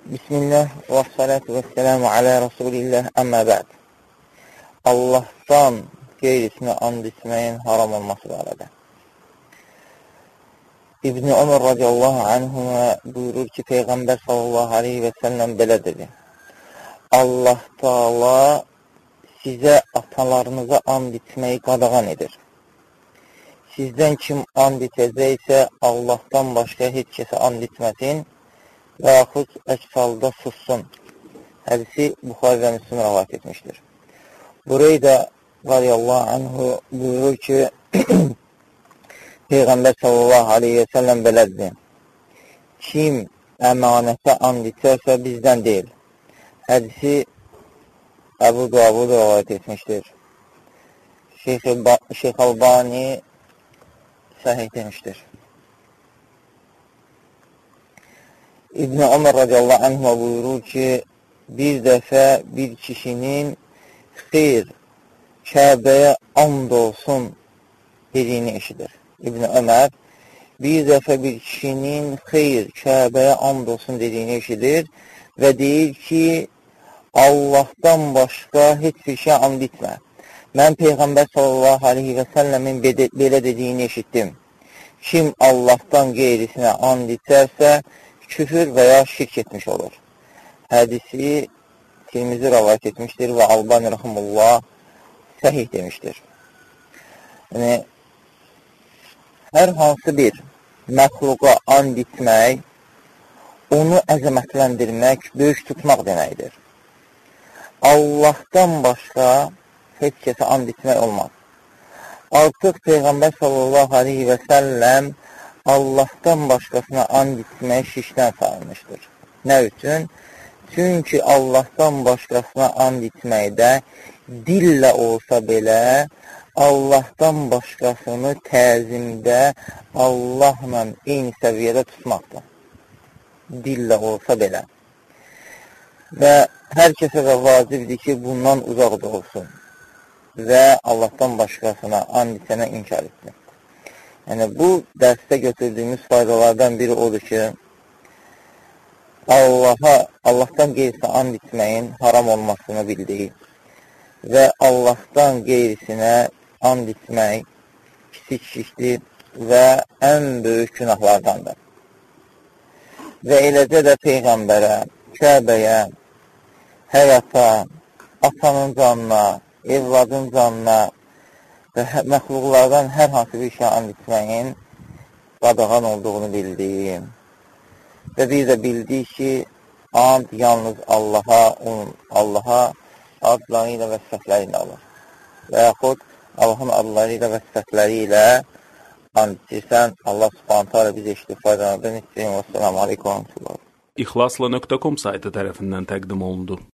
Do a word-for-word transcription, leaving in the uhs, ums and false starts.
Bismillah və salatu və selamu alə Rasulillah, əmmə bəd. Allahdan qeyrisinə and içməyin haram olması barədə. İbn-i Ömər radiyallahu anhuma buyurur ki, Peyğəmbər sallallahu aleyhi və səlləm belə dedi. Allah Taala sizə atalarınıza and içməyi qadağan edir. Sizdən kim and içəcəksə, Allahdan başqa heç kəsə and içməsin və yaxud əks halda sussun. Hədisi Buxari və Müslim rəvayət etmişdir. Burayda radiyallahu anhu buyurur ki, Peyğəmbər sallallahu aleyhi və səlləm belədir. Kim əmanətə and içərsə bizdən deyil. Hədisi Əbu Davud rəvayət etmişdir. Şeyx Albani səhih demişdir. İbn-i Ömər radiyallahu anhuma buyurur ki, bir dəfə bir kişinin xeyr, Kəbəyə and olsun dediyini eşidir. İbn-i Ömər bir dəfə bir kişinin xeyr, Kəbəyə and olsun dediyini eşidir və deyir ki, Allahdan başqa heç bir şey and etmə. Mən Peyğəmbər sallallahu aleyhi və səlləmin belə dediyini eşitdim. Kim Allahdan qeyrisinə and içərsə, küfür və ya şirk etmiş olur. Hədisi Tirmizi rəvayət etmişdir və Albani rəhməhullah səhih demişdir. Yəni, hər hansı bir məxluqa and içmək, onu əzəmətləndirmək, böyük tutmaq deməkdir. Allahdan başqa heç kəsə and içmək olmaz. Artıq Peyğəmbər sallallahu aleyhi və səlləm Allahdan başqasına and içmək şirkdən sayılmışdır. Nə üçün? Çünki Allahdan başqasına and içməkdə dillə olsa belə, Allahdan başqasını təzimdə Allahla eyni səviyyədə tutmaqdır. Dillə olsa belə. Və hər kəsə də vacibdir ki, bundan uzaqda olsun və Allahdan başqasına and içənə inkar etsin. Yəni, bu dərsdə götürdüyümüz faydalardan biri odur ki, Allaha, Allahdan qeyrisinə and içməyin haram olmasını bildik və Allahdan qeyrisinə and içmək kiçik şirkdir və ən böyük günahlardandır. Və eləcə də Peyğəmbərə, Kəbəyə, həyata, atanın canına, evladın canına və məxluqlardan hər hansı bir şey and içməyin qadağan olduğunu bildik. Və bir də bildik ki, and yalnız Allaha, onun Allaha adları ilə və sifətləri ilə olur. Və yaxud Allahın adları ilə və sifətləri ilə and içirsən, Allah subhanət hələ biz eşitib faydalardan istəyim. Və selamu aleykum. İxlasla nöqtə com saytı tərəfindən təqdim olundu.